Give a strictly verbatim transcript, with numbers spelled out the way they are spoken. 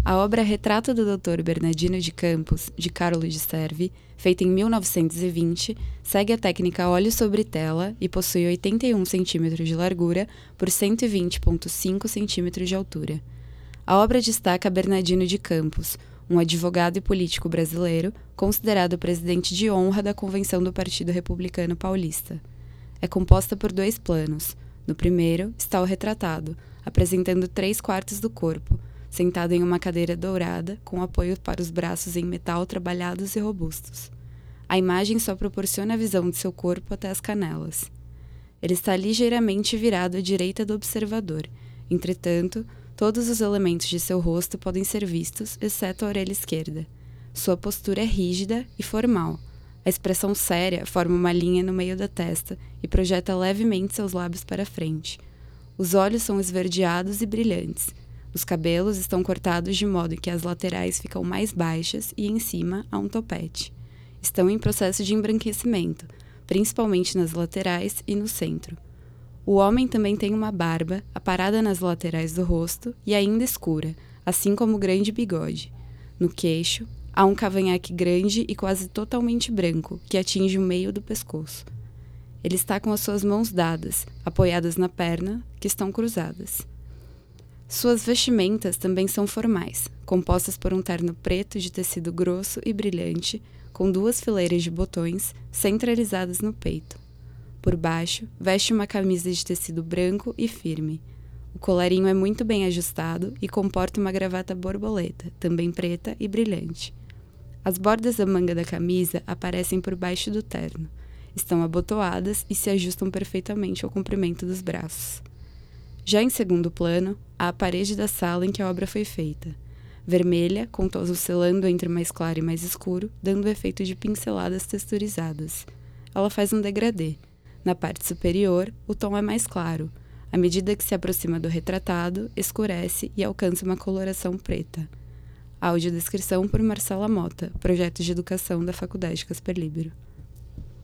A obra Retrato do doutor Bernardino de Campos, de Carlo de Servi, feita em mil novecentos e vinte, segue a técnica óleo sobre tela e possui oitenta e um centímetros de largura por cento e vinte vírgula cinco centímetros de altura. A obra destaca Bernardino de Campos, um advogado e político brasileiro, considerado presidente de honra da Convenção do Partido Republicano Paulista. É composta por dois planos. No primeiro está o retratado, apresentando três quartos do corpo, sentado em uma cadeira dourada, com apoio para os braços em metal trabalhados e robustos. A imagem só proporciona a visão de seu corpo até as canelas. Ele está ligeiramente virado à direita do observador. Entretanto, todos os elementos de seu rosto podem ser vistos, exceto a orelha esquerda. Sua postura é rígida e formal. A expressão séria forma uma linha no meio da testa e projeta levemente seus lábios para frente. Os olhos são esverdeados e brilhantes. Os cabelos estão cortados de modo que as laterais ficam mais baixas e em cima há um topete. Estão em processo de embranquecimento, principalmente nas laterais e no centro. O homem também tem uma barba, aparada nas laterais do rosto e ainda escura, assim como o grande bigode. No queixo, há um cavanhaque grande e quase totalmente branco, que atinge o meio do pescoço. Ele está com as suas mãos dadas, apoiadas na perna, que estão cruzadas. Suas vestimentas também são formais, compostas por um terno preto de tecido grosso e brilhante, com duas fileiras de botões centralizadas no peito. Por baixo, veste uma camisa de tecido branco e firme. O colarinho é muito bem ajustado e comporta uma gravata borboleta, também preta e brilhante. As bordas da manga da camisa aparecem por baixo do terno. Estão abotoadas e se ajustam perfeitamente ao comprimento dos braços. Já em segundo plano, há a parede da sala em que a obra foi feita. Vermelha, com tons oscilando entre mais claro e mais escuro, dando o efeito de pinceladas texturizadas. Ela faz um degradê. Na parte superior, o tom é mais claro. À medida que se aproxima do retratado, escurece e alcança uma coloração preta. Audiodescrição por Marcela Mota, Projeto de Educação da Faculdade Casper Libero.